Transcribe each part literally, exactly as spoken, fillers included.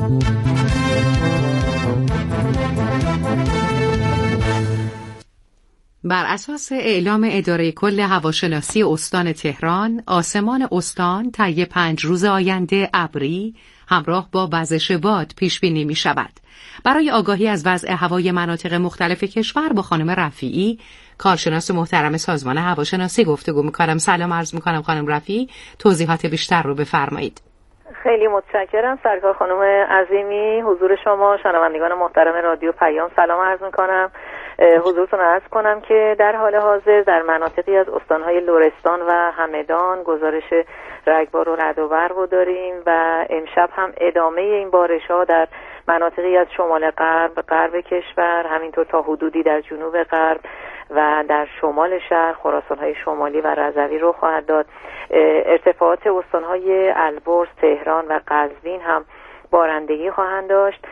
بر اساس اعلام اداره کل هواشناسی استان تهران، آسمان استان طی پنج روز آینده ابری همراه با وزش باد پیش بینی می شود. برای آگاهی از وضع هوای مناطق مختلف کشور با خانم رفیعی، کارشناس محترم سازمان هواشناسی گفتگو می کنم. سلام عرض می کنم خانم رفیعی، توضیحات بیشتر رو بفرمایید. خیلی متشکرم سرکار خانم عظیمی. حضور شما شنوندگان محترم رادیو پیام سلام عرض می کنم. حضورتون عرض کنم که در حال حاضر در مناطقی از استانهای لرستان و همدان گزارش رگبار و رعد و برق رو داریم و امشب هم ادامه این بارش‌ها در مناطقی از شمال غرب، غرب کشور، همینطور تا حدودی در جنوب غرب و در شمال شهر، خراسان‌های شمالی و رضوی رو خواهد داد. ارتفاعات استان‌های البرز، تهران و قزوین هم بارندگی خواهند داشت،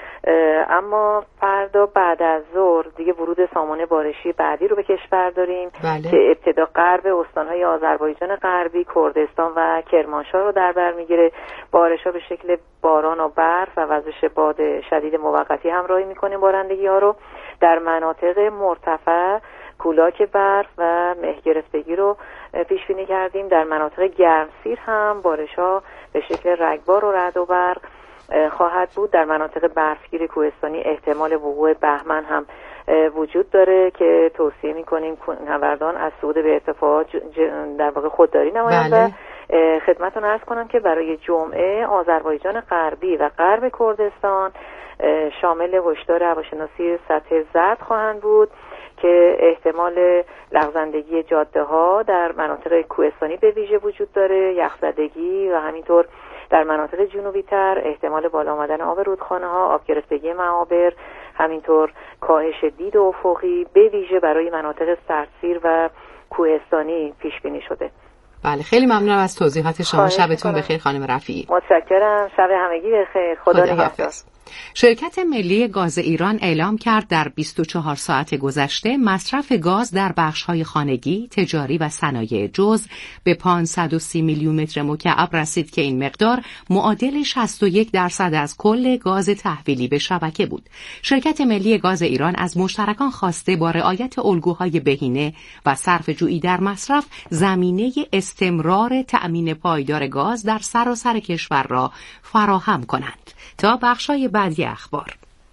اما فردا بعد از ظهر دیگه ورود سامانه بارشی بعدی رو به کشور داریم. بله. که ابتدا غرب استان‌های آذربایجان غربی، کردستان و کرمانشاه رو در بر میگیره. بارش‌ها به شکل باران و برف و وزش باد شدید موقتی همراهی میکنه. بارندگی ها رو در مناطق مرتفع کولاک برف و مه گرفتگی رو پیش بینی کردیم. در مناطق گرمسیر هم بارش‌ها به شکل رگبار و رعد و برق خواهد بود. در مناطق برفگیر کوهستانی احتمال وقوع بهمن هم وجود داره که توصیه می‌کنیم کوهنوردان از صعود به ارتفاعات در واقع خودداری نمایند. بله. خدمتتون عرض کنم که برای جمعه آذربایجان غربی و غرب کردستان شامل هشدار هواشناسی سطح زرد خواهند بود که احتمال لغزندگی جاده ها در مناطق کوهستانی به ویژه وجود داره، یخزدگی و همینطور در مناطق جنوبی تر احتمال بالا آمدن آب رودخانه ها، آب گرفتگی معابر، همینطور کاهش دید افقی به ویژه برای مناطق سردسیر و کوهستانی پیش بینی شده. بله، خیلی ممنونم از توضیحات شما. شبتون بخیر خانم رفیعی. متشکرم. شب همگی بخیر. خدا نگهدار. شرکت ملی گاز ایران اعلام کرد در بیست و چهار ساعت گذشته مصرف گاز در بخش‌های خانگی، تجاری و صنایع جزء به پانصد و سی میلیون متر مکعب رسید که این مقدار معادل شصت و یک درصد از کل گاز تحویلی به شبکه بود. شرکت ملی گاز ایران از مشترکان خواسته با رعایت الگوهای بهینه و صرفه‌جویی در مصرف زمینه استمرار تأمین پایدار گاز در سراسر کشور را فراهم کنند. تا بخشای بعدی اخبار.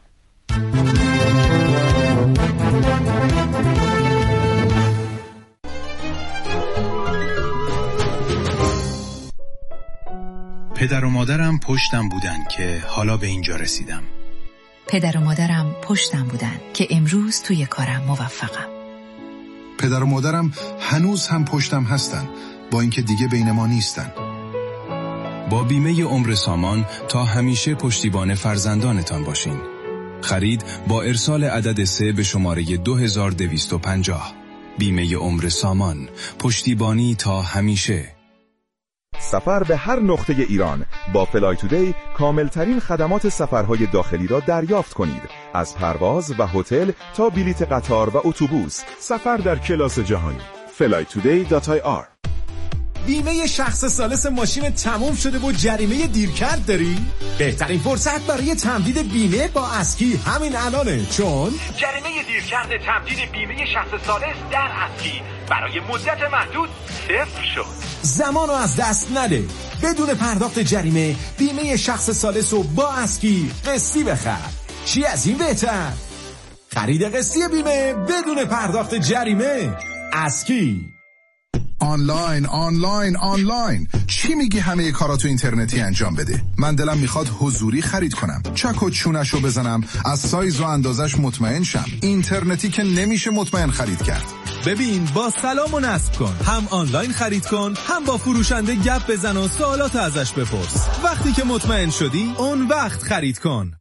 پدر و مادرم پشتم بودن که حالا به اینجا رسیدم. پدر و مادرم پشتم بودن که امروز توی کارم موفقم. پدر و مادرم هنوز هم پشتم هستن با اینکه دیگه بین ما نیستن. با بیمه عمر سامان تا همیشه پشتیبان فرزندانتان باشین. خرید با ارسال عدد سه به شماره دو هزار و دویست و پنجاه. بیمه عمر سامان، پشتیبانی تا همیشه. سفر به هر نقطه ایران با فلای تودی کاملترین خدمات سفرهای داخلی را دریافت کنید. از پرواز و هتل تا بلیط قطار و اتوبوس، سفر در کلاس جهانی. فلای تودی دات آی آر. بیمه شخص ثالث ماشین تموم شده و جریمه دیرکرد داری؟ بهترین فرصت برای تمدید بیمه با اسکی همین الانه، چون جریمه دیرکرد تمدید بیمه شخص ثالث در اسکی برای مدت محدود صفر شد. زمانو از دست نده. بدون پرداخت جریمه بیمه شخص ثالث رو با اسکی قسطی بخر. چی از این بهتر؟ خرید قسطی بیمه بدون پرداخت جریمه. اسکی. آنلاین آنلاین آنلاین چی میگی؟ همه کاراتو اینترنتی انجام بده. من دلم میخواد حضوری خرید کنم، چک و چونشو بزنم، از سایز و اندازش مطمئن شم. اینترنتی که نمیشه مطمئن خرید کرد. ببین با سلام و نصب کن، هم آنلاین خرید کن، هم با فروشنده گپ بزن و سوالات ازش بپرس. وقتی که مطمئن شدی اون وقت خرید کن.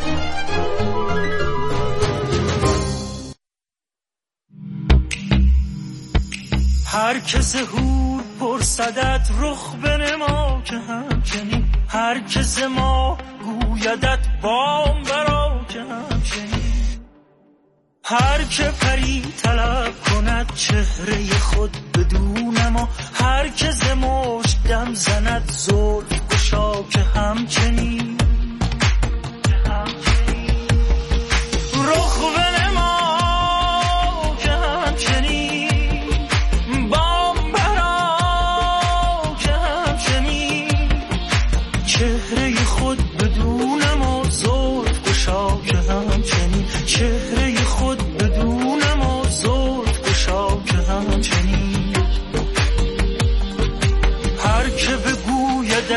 هر کس هور پرسدت رخ بنما که همچنین، هر کس ما گویدت بام برا که همچنین، هر که پری طلب کند چهره خود بدون ما، هر که ز مشت دم زند زلف گشا که همچنین،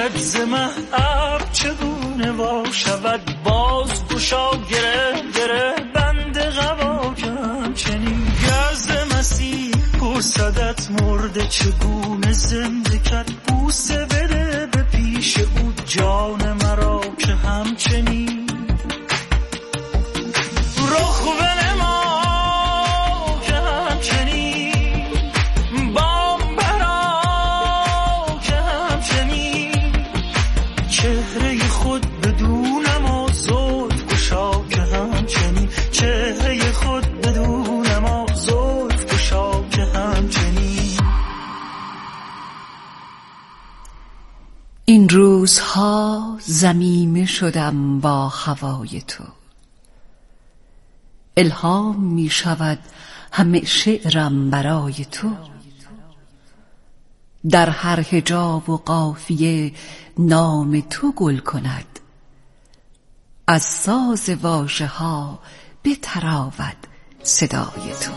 دلت ز مه‌اب چگونه وا شود، باز گشا گره گره بند قبا که همچنین گرز مسیح پرسدت مرده چگونه زنده کرد، بوسه بده به پیش او جان مرا که همچنین رخ بنما که همچنین بام برا که همچنین چهره خود بدون ما زلف گشا که همچنین چهره خود بدون ما زلف گشا که همچنین. این روزها زمینه شدم با هوای تو، الهام می شود همه شعرم برای تو، در هر حجاب و قافیه نام تو گل کند، از ساز واژه ها بتراود صدای تو.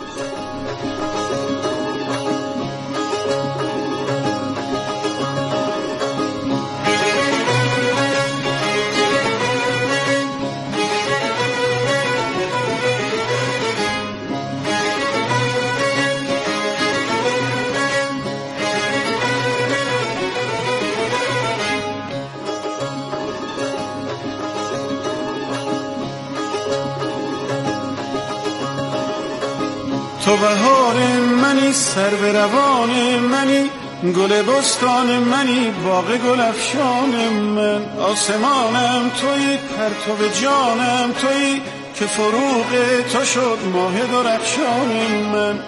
تو بهار منی، سرو روان منی، گل بستان منی، باغ گل افشان من، آسمانم تویی، پرتو جانم تویی، که فروغ تو شد ماه درخشان من.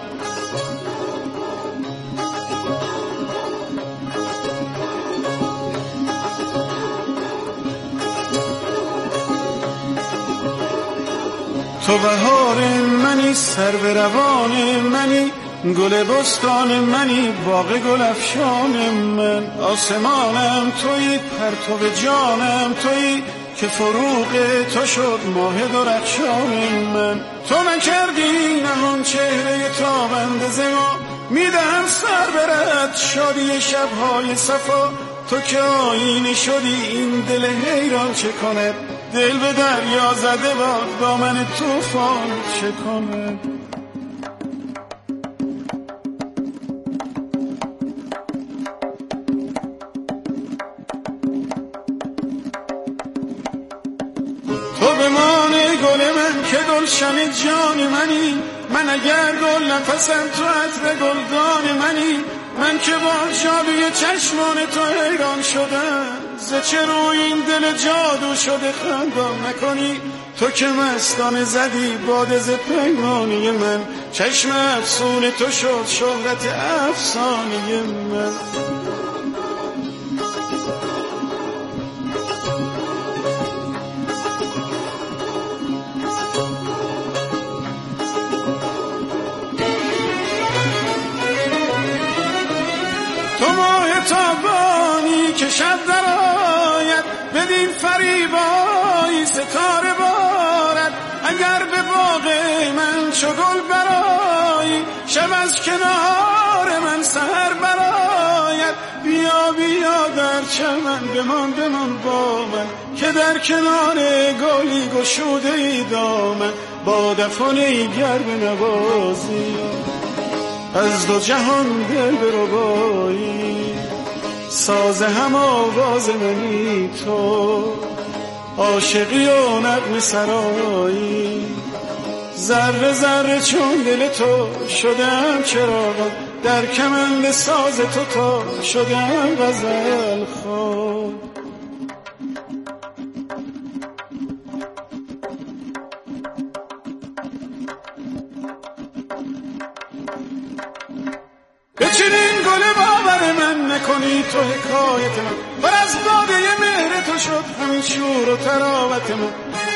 تو بهار منی، سرو روان منی، گل بستان منی، باغ گل افشان من، آسمانم تویی، پرتو جانم تویی، که فروغ تو شد ماه درخشان من. تو نکردی نهان چهره تابنده ز ما، میدهم سر برد شادی شبهای صفا، تو که آینه شدی این دل حیران چه کند، دل به دریا زده باد دامن طوفان چه کند. تو بمانه گل من که گلشن جان منی، من اگر گل نفسم تو عطر گلدان منی، من که با جادوی چشمان تو حیران شدم، ز چه روی این دل جادو شده خندان نکنی، تو که مستانه زدی باد ز پیمانی من، چشم افسون تو شد شهرت افسانه من. تو ماه تابانی که شب درآید، بدین فریبایی ستاره بارد، اگر به باغ من چو گل برآیی، شب از کنار من سحر برآید، بیا بیا در چمن بمان بمان با من، که در کنار گلی گشوده ای دامن، با دفنی گرم نوازی از دو جهان دل بربایی، ساز هم آواز منی تو، عاشقی و نغمه سرایی، ذره ذره چون دل تو شدم چراغ، در کمند ساز تو تا شدم غزل خواه. بچنین گل باور من نکنی تو حکایت من، بر از باده مهر تو شد همین شور و تراوت من.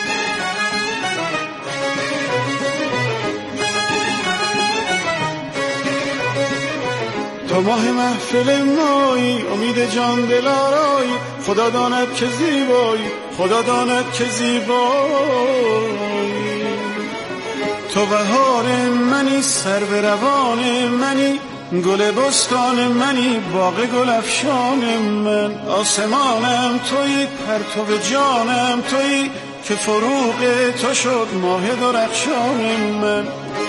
تو ماه محفل مایی، امید جان دل آرایی، خدا داند که زیبایی، خدا داند که زیبایی. تو بهار منی، سرو روان منی، گل بستان منی باغ گل افشان من، آسمانم تویی پرتو جانم تویی که فروغ تو شد ماه درخشان من.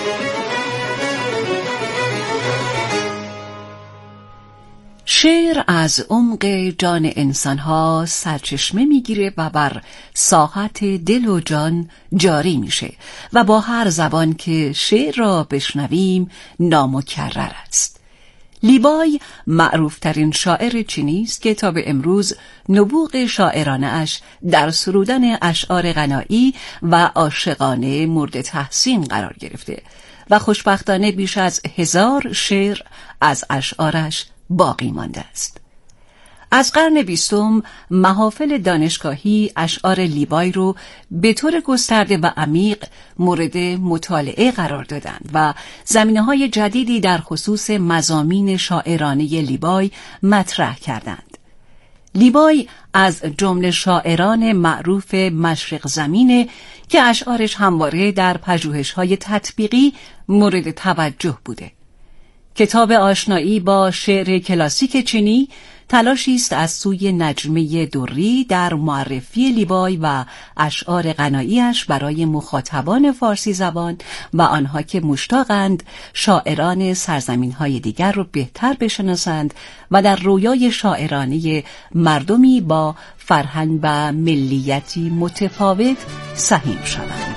شعر از عمق جان انسان‌ها سرچشمه میگیره و بر ساحت دل و جان جاری میشه و با هر زبان که شعر را بشنویم نامکرر است. لیبای معروفترین شاعر چینی است که تا به امروز نبوغ شاعرانه اش در سرودن اشعار غنایی و عاشقانه مورد تحسین قرار گرفته و خوشبختانه بیش از هزار شعر از اشعارش باقی مانده است. از قرن بیستم محافل دانشگاهی اشعار لیبای رو به طور گسترده و عمیق مورد مطالعه قرار دادند و زمینه‌های جدیدی در خصوص مضامین شاعرانه لیبای مطرح کردند. لیبای از جمله شاعران معروف مشرق زمینه که اشعارش همواره در پژوهش‌های تطبیقی مورد توجه بوده. کتاب آشنایی با شعر کلاسیک چینی تلاشی است از سوی نجمه دری در معرفی لیبای و اشعار غنایی‌اش برای مخاطبان فارسی زبان و آنها که مشتاقند شاعران سرزمین‌های دیگر را بهتر بشناسند و در رویای شاعرانه مردمی با فرهنگ و ملیتی متفاوت سهیم شوند.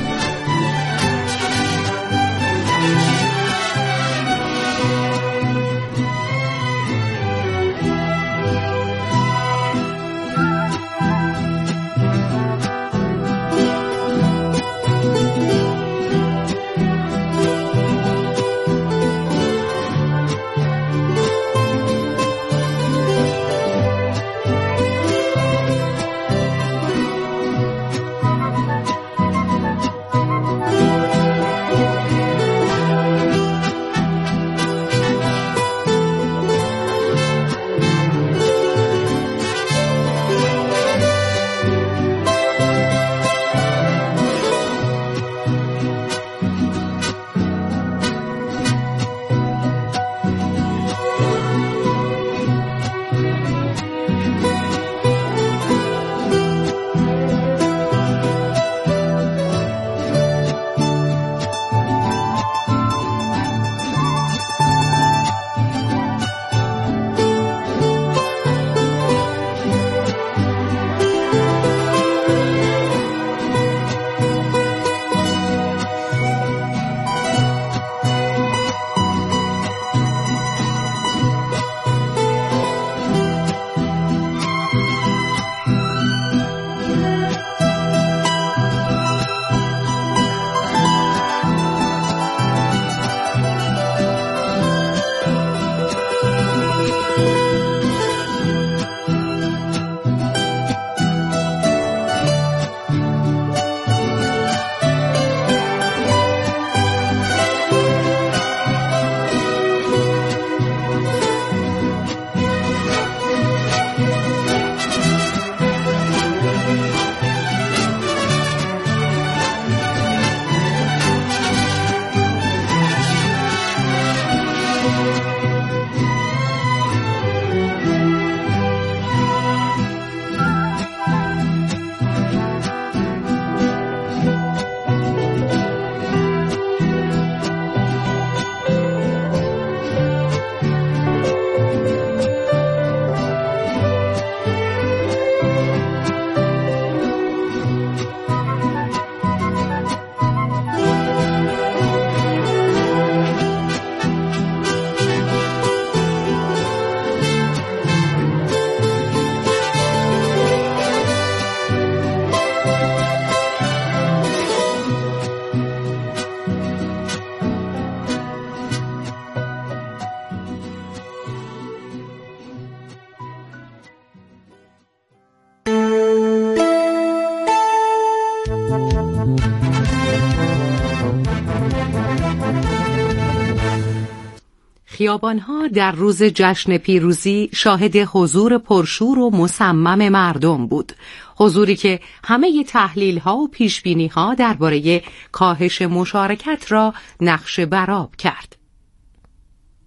خیابانها در روز جشن پیروزی شاهد حضور پرشور و مصمم مردم بود، حضوری که همه تحلیل‌ها و پیشبینی‌ها درباره کاهش مشارکت را نقش برآب کرد.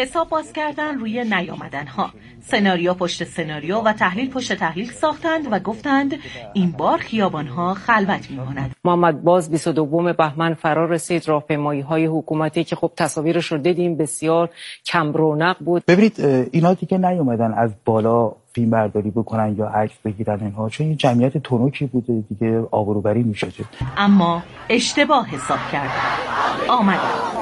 حساب باز کردن روی نیامدن ها، سناریو پشت سناریو و تحلیل پشت تحلیل ساختند و گفتند این بار خیابان ها خلوت میماند. محمد باز بیست و دوم بهمن فرا رسید. راهپیمایی های حکومتی که خب تصاویرش رو دیدیم بسیار کم رونق بود. ببینید اینا دیگه نیومدن از بالا فیلم برداری بکنن یا عکس بگیرن اینها، چون این جمعیت تونوکی بوده دیگه، آبروبری میشه. اما اشتباه حساب کردن. آمدن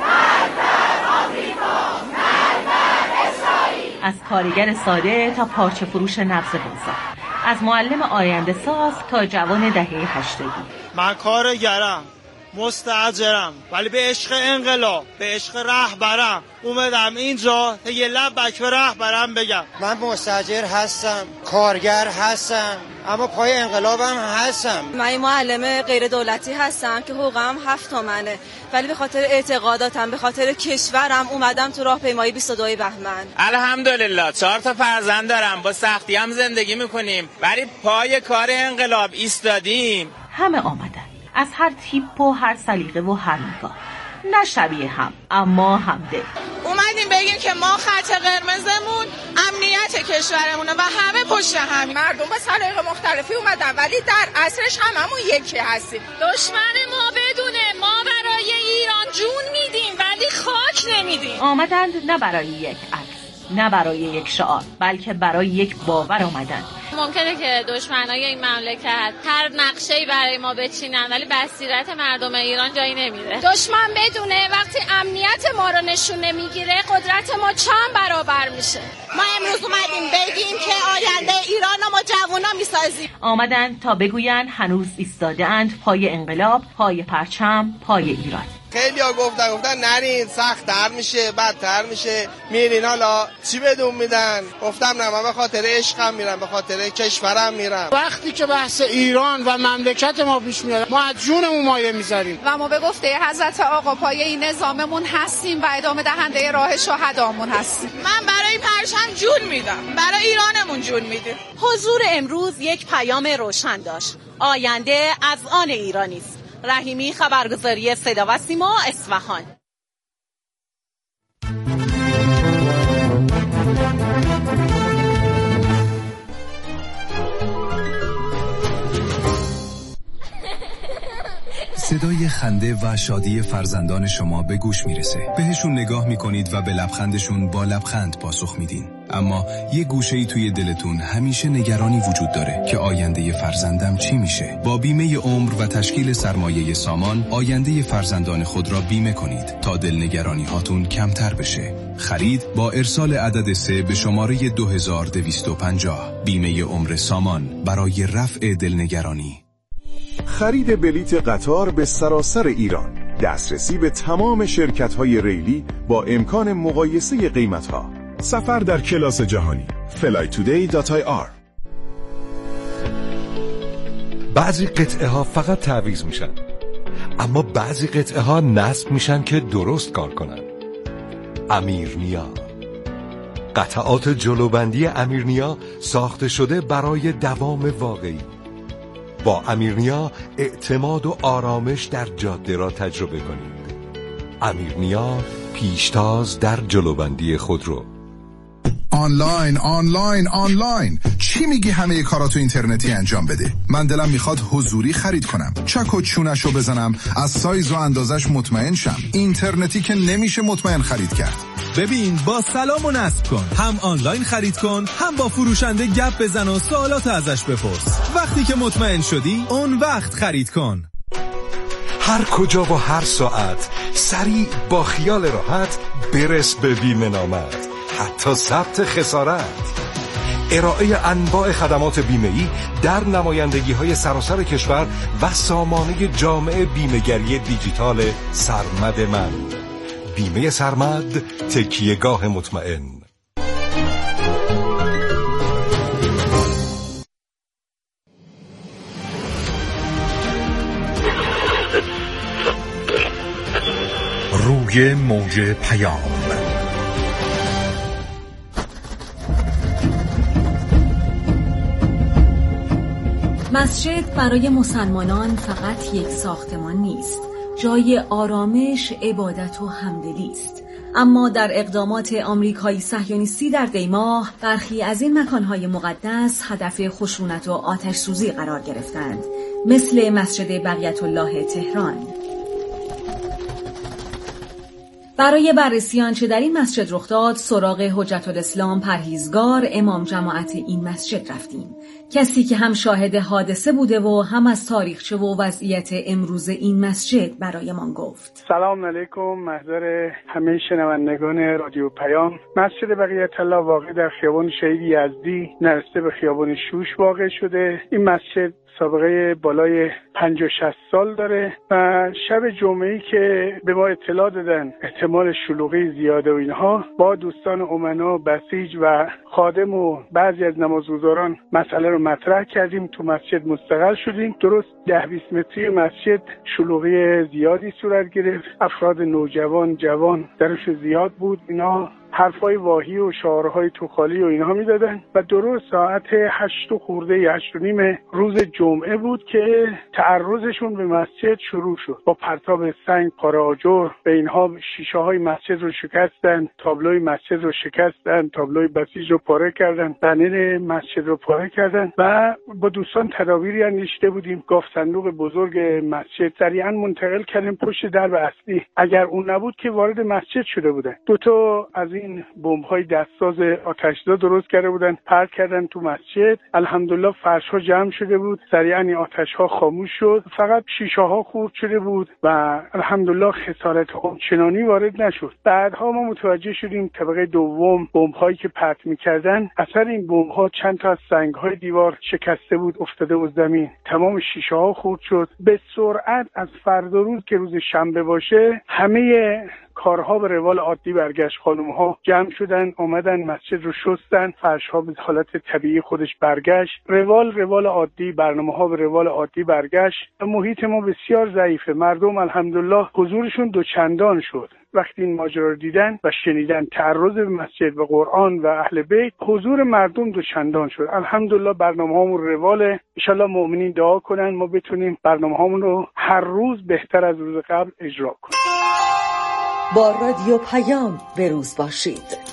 از کارگر ساده تا پارچه فروش نبض بازار، از معلم آینده ساز تا جوان دهه هشتگی. من کارگرم، مستاجرم، ولی به عشق انقلاب، به عشق رهبرم اومدم اینجا تا یه لبک به رهبرم بگم. من مستاجر هستم، کارگر هستم، اما پای انقلابم هستم. من معلم غیر دولتی هستم که حقوقم هفت تومنه، ولی به خاطر اعتقاداتم، به خاطر کشورم اومدم تو راهپیمایی بیست و دو بهمن. الحمدلله چهار تا فرزند دارم، با سختی هم زندگی میکنیم، ولی پای کار انقلاب ایستادیم. همه آمدن از هر تیپ و هر سلیقه و هر نگاه، نه شبیه هم اما همدل. اومدیم بگیم که ما خط قرمزمون امنیت کشورمونه و همه پشت هم. مردم با سلیقه مختلفی اومدن ولی در اصلش هممون یکی هستیم. دشمن ما بدونه ما برای ایران جون میدیم ولی خاک نمیدیم. آمدند نه برای یک عکس، نه برای یک شعار، بلکه برای یک باور آمدند. ممکنه که دشمنای این مملکت هر نقشه‌ای برای ما بچینن ولی بصیرت مردم ایران جایی نمیره. دشمن بدونه وقتی امنیت ما رو نشون نمیگیره قدرت ما چند برابر میشه. ما امروز اومدیم بگیم که آینده ایران ما جوونا میسازیم. آمدن تا بگوین هنوز ایستاده اند پای انقلاب، پای پرچم، پای ایران. خیلی ها گفتن گفتن نرین سخت‌تر میشه، بدتر میشه، میرین حالا چی بدون میدن؟ گفتم نه، من به خاطر عشقم میرم، به خاطر کشورم میرم. وقتی که بحث ایران و مملکت ما پیش میاد ما از جونمون مایه میذاریم و ما به گفته حضرت آقا پای این نظاممون هستیم و ادامه دهنده راه شهدامون هستیم. من برای پرچم جون میدم، برای ایرانمون جون میدیم. حضور امروز یک پیام روشن داشت، آینده از آن ایرانی است. رحیمی، خبرگزاری صدا و سیما، اصفهان. صدای خنده و شادی فرزندان شما به گوش میرسه. بهشون نگاه میکنید و به لبخندشون با لبخند پاسخ میدین. اما یه گوشه‌ای توی دلتون همیشه نگرانی وجود داره که آینده فرزندم چی میشه. با بیمه عمر و تشکیل سرمایه سامان آینده فرزندان خود را بیمه کنید تا دلنگرانی هاتون کمتر بشه. خرید با ارسال عدد سه به شماره دو هزار دویست و پنجاه. بیمه عمر سامان برای رفع دلنگرانی. خرید بلیت قطار به سراسر ایران، دسترسی به تمام شرکت‌های ریلی با امکان مقایسه قیمت‌ها. سفر در کلاس جهانی. فلای تودی دات آی آر. بعضی قطعه ها فقط تعویض میشن، اما بعضی قطعه ها نصب میشن که درست کار کنن. امیرنیا، قطعات جلوبندی امیرنیا ساخته شده برای دوام واقعی. با امیرنیا اعتماد و آرامش در جاده را تجربه کنید. امیرنیا، پیشتاز در جلوبندی خودرو. آنلاین آنلاین آنلاین چی میگی همه کاراتو اینترنتی انجام بده؟ من دلم میخواد حضوری خرید کنم، چک و چونشو بزنم، از سایز و اندازش مطمئن شم. اینترنتی که نمیشه مطمئن خرید کرد. ببین با سلام و نصب کن، هم آنلاین خرید کن، هم با فروشنده گپ بزن و سوالات ازش بپرس. وقتی که مطمئن شدی اون وقت خرید کن. هر کجا و هر ساعت سریع با خیال راحت برس به بیمه نامت، حتی ثبت خسارت. ارائه انواع خدمات بیمه‌ای در نمایندگی‌های سراسر کشور و سامانه جامع بیمه‌گری دیجیتال سرمد من. بیمه سرمد، تکیهگاه مطمئن. روی موج پیام. مسجد برای مسلمانان فقط یک ساختمان نیست، جای آرامش، عبادت و همدلی است. اما در اقدامات آمریکایی صهیونیستی در دیماه برخی از این مکانهای مقدس هدف خشونت و آتش سوزی قرار گرفتند، مثل مسجد بقیت الله تهران. برای بررسی آنچه در این مسجد رخ داد، سراغ حجت الاسلام پرهیزگار امام جماعت این مسجد رفتیم. کسی که هم شاهد حادثه بوده و هم از تاریخچه و وضعیت امروز این مسجد برایمان گفت. سلام علیکم، محضر همه شنوندگان رادیو پیام. مسجد بقیت الله واقع در خیابان شهید یزدی نزدیک به خیابان شوش واقع شده. این مسجد سابقه بالای پنجاه شصت سال داره و شب جمعه‌ای که به ما اطلاع دادن احتمال شلوغی زیاده و اینها، با دوستان امنا، بسیج و خادم و بعضی از نمازگزاران مسئله رو مطرح کردیم. تو مسجد مستقل شدیم. درست ده بیست متری مسجد شلوغی زیادی صورت گرفت. افراد نوجوان، جوان درش زیاد بود. اینا حرفای واهی و شعارهای توخالی و اینها میدادن و درست ساعت هشت و خورده هشت و نیم روز جمعه بود که تعرضشون به مسجد شروع شد. با پرتاب سنگ، پاره آجر به اینها شیشه های مسجد رو شکستن، تابلوی مسجد رو شکستن، تابلوی بسیج رو پاره کردن، بنر مسجد رو پاره کردن و با دوستان تدابیری اندیشیده بودیم. گاف صندوق بزرگ مسجد سریعا منتقل کردیم پشت درب اصلی. اگر اون نبود که وارد مسجد شده بودن. دو تا از این بمب‌های دستساز آتش‌زا درست کرده بودن، پرت کردن تو مسجد. الحمدلله فرش‌ها جمع شده بود، سریعا این آتش‌ها خاموش شد، فقط شیشه‌ها خورد شده بود و الحمدلله خسارت آنچنانی وارد نشد. بعدها ما متوجه شدیم طبقه دوم بمب‌هایی که پرت می‌کردن، اثر این بمب‌ها چند تا از سنگ‌های دیوار شکسته بود، افتاده بود زمین، تمام شیشه‌ها خورد شد. به سرعت از فردا روز که روز شنبه باشه همه کارها به روال عادی برگشت. خانم‌ها جمع شدن، آمدن مسجد رو شستن، فرش‌ها به حالت طبیعی خودش برگشت. روال روال عادی، برنامه‌ها به روال عادی برگشت. محیط ما بسیار ضعیفه. مردم الحمدلله حضورشون دوچندان شد. وقتی این ماجرا رو دیدن و شنیدن تعرض به مسجد و قرآن و اهل بیت، حضور مردم دوچندان شد. الحمدلله برنامه‌هامون رواله. ان شاءالله مؤمنین دعا کنن ما بتونیم برنامه‌هامون رو هر روز بهتر از روز قبل اجرا کنیم. با رادیو پیام به روز باشید.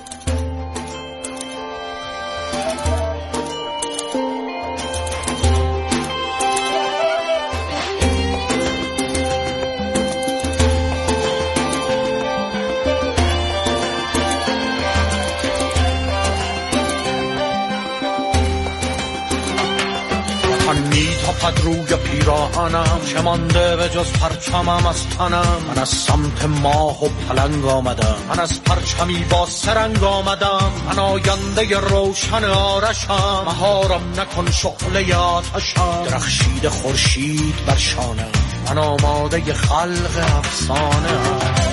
میتافد روی پیراهنم، چه مانده به جز پرچمم از تنم. من از سمت ماه و پلنگ آمدم، من از پرچمی با سرنگ آمدم. من آینده روشن آرشم، مهارم نکن شعله آتشم. درخشید خورشید بر شانم، من آماده خلق افسانه ام.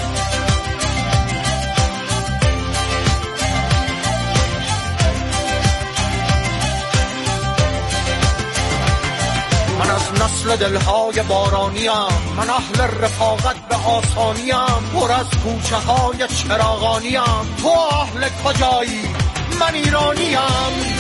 نسل دلهای بارانیم، من اهل رفاقت به آسانیم. پر از کوچه های چراغانیم، تو اهل کجایی؟ من ایرانیم.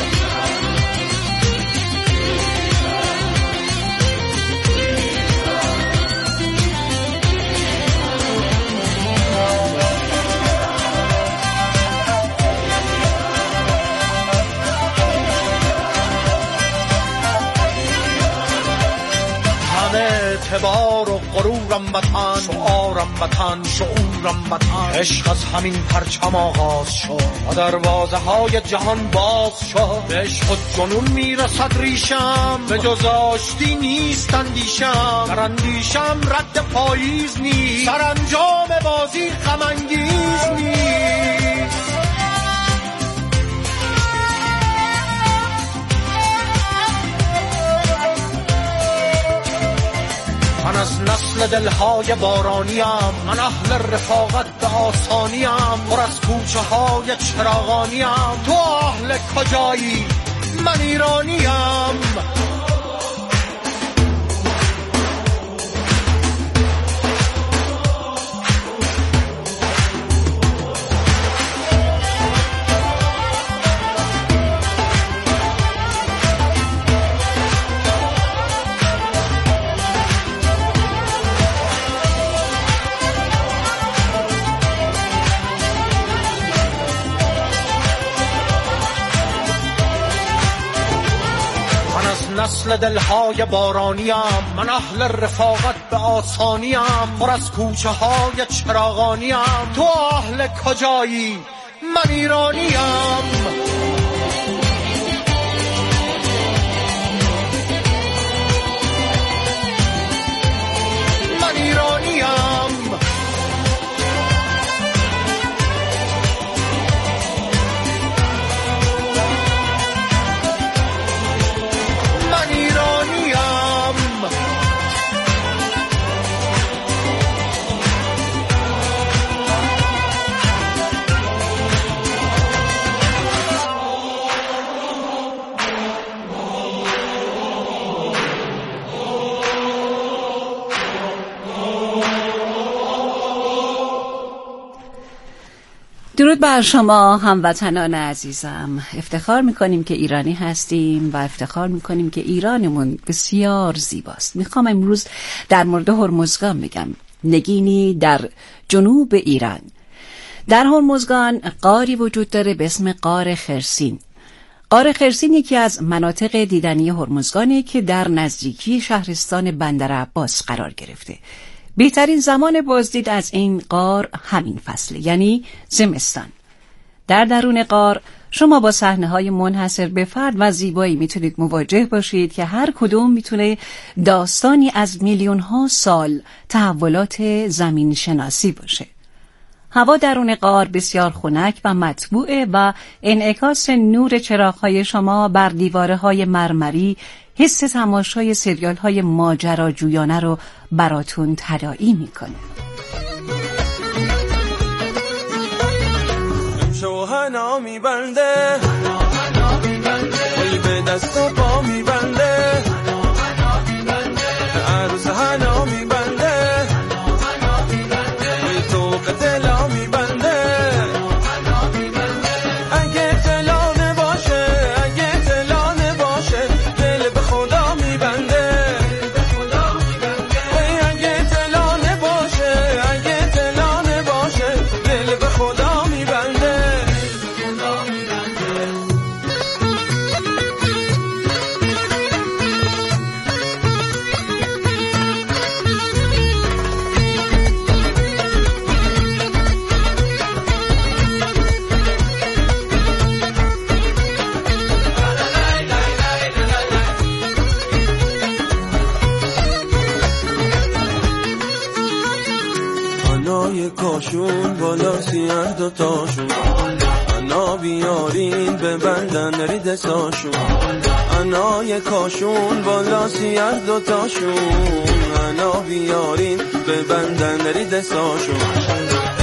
اعتبار و غرورم وطن، شعارم وطن، شعورم وطن. عشق از همین پرچم آغاز شد و دروازه های جهان باز شد. به عشق و جنون میرسد ریشم، به جز آشتی نیست اندیشم. در اندیشم رد پاییز نیست، سرانجام بازی غم انگیز نیست. من از نسل دلهای بارانیم، من اهل رفاقت به آسانیم. پر از کوچه های چراغانیم، تو اهل کجایی؟ من ایرانیم. نسل دلهای بارانیم، من اهل رفاقت به آسانیم، پر از کوچه های چراغانیم. تو اهل کجایی؟ من ایرانیم. من ایرانیم. من ایرانیم. درود بر شما هموطنان عزیزم. افتخار میکنیم که ایرانی هستیم و افتخار میکنیم که ایرانمون بسیار زیباست. میخوام امروز در مورد هرمزگان بگم، نگینی در جنوب ایران. در هرمزگان غاری وجود داره به اسم غار خرسین. غار خرسین یکی از مناطق دیدنی هرمزگانه که در نزدیکی شهرستان بندرعباس قرار گرفته. بهترین زمان بازدید از این غار همین فصله، یعنی زمستان. در درون غار شما با صحنه‌های منحصر به فرد و زیبایی میتونید مواجه باشید که هر کدوم میتونه داستانی از میلیون ها سال تحولات زمین شناسی باشه. هوا درون غار بسیار خنک و مطبوعه و انعکاس نور چراغ‌های شما بر دیواره‌های مرمری حس تماشای سریال‌های ماجراجویانه رو براتون تداعی میکنه. شوهنا میبنده قلب دست و پا میبنده عروس هنا میبنده تو قتلا میبنده اگه تلا نباشه اگه تلا نباشه دل به خدا میبنده اگه تلا نباشه اگه تلا نباشه دل به خدا میبنده. انای کاشون بالا سیاه دوتاشون انا بیارین ببندن رید ساشون انای کاشون بالا سیاه دوتاشون انا بیارین ببندن رید ساشون